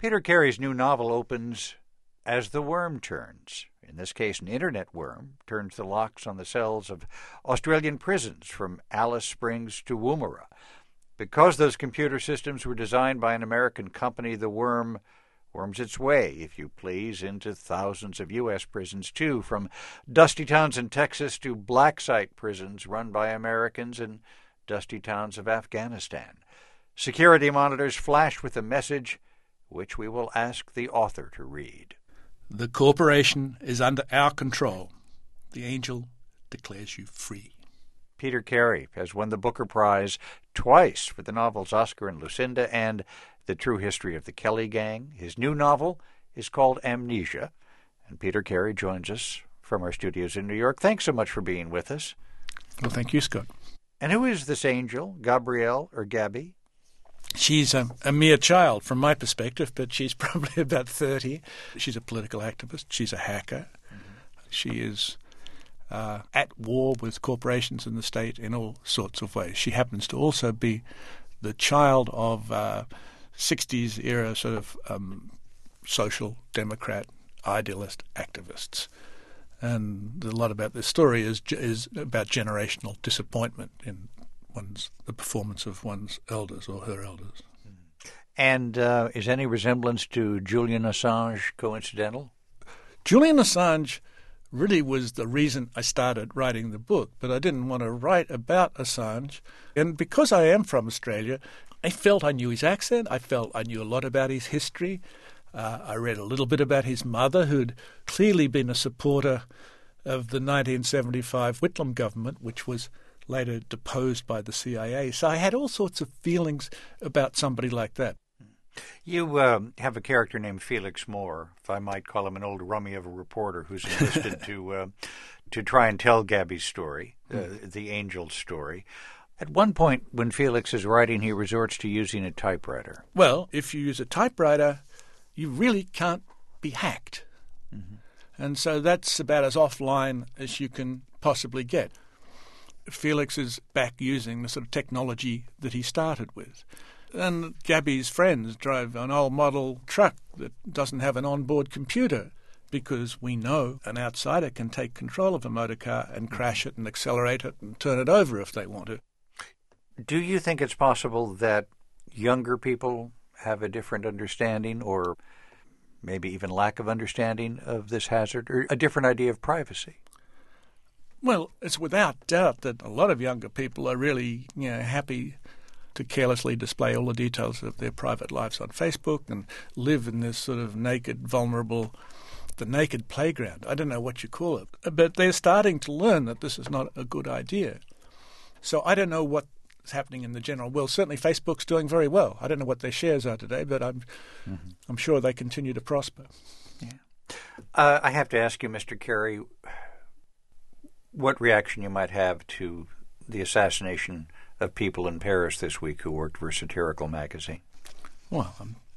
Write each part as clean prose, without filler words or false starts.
Peter Carey's new novel opens as the worm turns. In this case, an internet worm turns the locks on the cells of Australian prisons from Alice Springs to Woomera. Because those computer systems were designed by an American company, the worm worms its way, if you please, into thousands of U.S. prisons, too, from dusty towns in Texas to black site prisons run by Americans in dusty towns of Afghanistan. Security monitors flash with a message which we will ask the author to read. The corporation is under our control. The angel declares you free. Peter Carey has won the Booker Prize twice for the novels Oscar and Lucinda and The True History of the Kelly Gang. His new novel is called Amnesia, and Peter Carey joins us from our studios in New York. Thanks so much for being with us. Well, thank you, Scott. And who is this angel, Gabrielle or Gabby? She's a mere child from my perspective, but she's probably about 30. She's a political activist. She's a hacker. Mm-hmm. She is at war with corporations and the state in all sorts of ways. She happens to also be the child of 60s era sort of social democrat idealist activists. And a lot about this story is about generational disappointment in the performance of one's elders or her elders. And is any resemblance to Julian Assange coincidental? Julian Assange really was the reason I started writing the book, but I didn't want to write about Assange. And because I am from Australia, I felt I knew his accent. I felt I knew a lot about his history. I read a little bit about his mother, who'd clearly been a supporter of the 1975 Whitlam government, which was later deposed by the CIA. So I had all sorts of feelings about somebody like that. You have a character named Felix Moore, if I might call him an old rummy of a reporter who's enlisted to try and tell Gabby's story, the angel's story. At one point when Felix is writing, he resorts to using a typewriter. Well, if you use a typewriter, you really can't be hacked. Mm-hmm. And so that's about as offline as you can possibly get. Felix is back using the sort of technology that he started with. And Gabby's friends drove an old model truck that doesn't have an onboard computer because we know an outsider can take control of a motor car and crash it and accelerate it and turn it over if they want to. Do you think it's possible that younger people have a different understanding or maybe even lack of understanding of this hazard or a different idea of privacy? Well, it's without doubt that a lot of younger people are really, happy to carelessly display all the details of their private lives on Facebook and live in this sort of naked, vulnerable, the naked playground. I don't know what you call it. But they're starting to learn that this is not a good idea. So I don't know what's happening in the general world. Certainly Facebook's doing very well. I don't know what their shares are today, but I'm sure they continue to prosper. Yeah. I have to ask you, Mr. Carey, what reaction you might have to the assassination of people in Paris this week who worked for Satirical magazine. Well,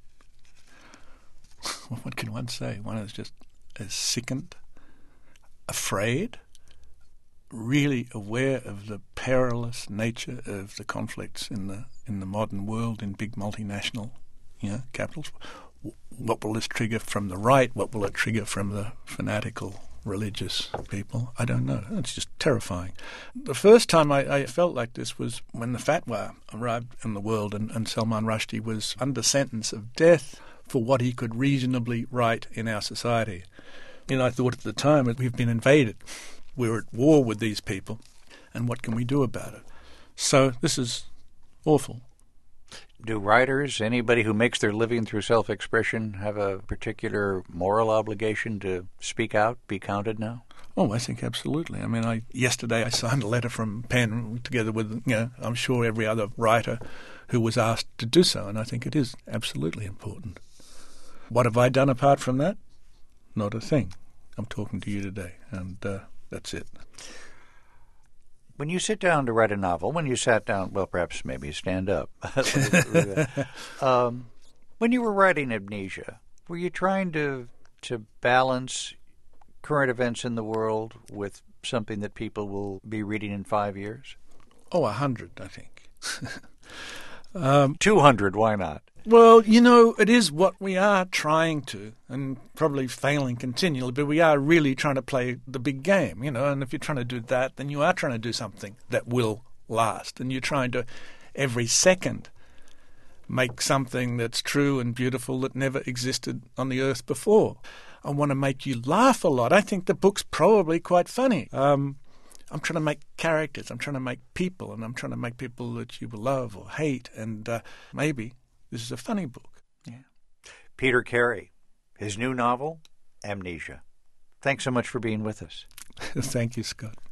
what can one say? One is just sickened, afraid, really aware of the perilous nature of the conflicts in the modern world in big multinational capitals. What will this trigger from the right? What will it trigger from the fanatical religious people? I don't know. It's just terrifying. The first time I felt like this was when the fatwa arrived in the world and Salman Rushdie was under sentence of death for what he could reasonably write in our society. I thought at the time that we've been invaded. We're at war with these people, and what can we do about it? So this is awful. Do writers, anybody who makes their living through self-expression, have a particular moral obligation to speak out, be counted now? Oh, I think absolutely. I mean, yesterday I signed a letter from Penn together with, I'm sure every other writer who was asked to do so, and I think it is absolutely important. What have I done apart from that? Not a thing. I'm talking to you today, and that's it. When you sit down to write a novel, when you sat down, well, perhaps maybe stand up. When you were writing Amnesia, were you trying to balance current events in the world with something that people will be reading in 5 years? Oh, 100, I think. 200, why not? Well, it is what we are trying to, and probably failing continually, but we are really trying to play the big game, and if you're trying to do that, then you are trying to do something that will last, and you're trying to, every second, make something that's true and beautiful that never existed on the earth before. I want to make you laugh a lot. I think the book's probably quite funny. I'm trying to make characters, I'm trying to make people, and I'm trying to make people that you love or hate, and maybe this is a funny book. Yeah. Peter Carey, his new novel, Amnesia. Thanks so much for being with us. Thank you, Scott.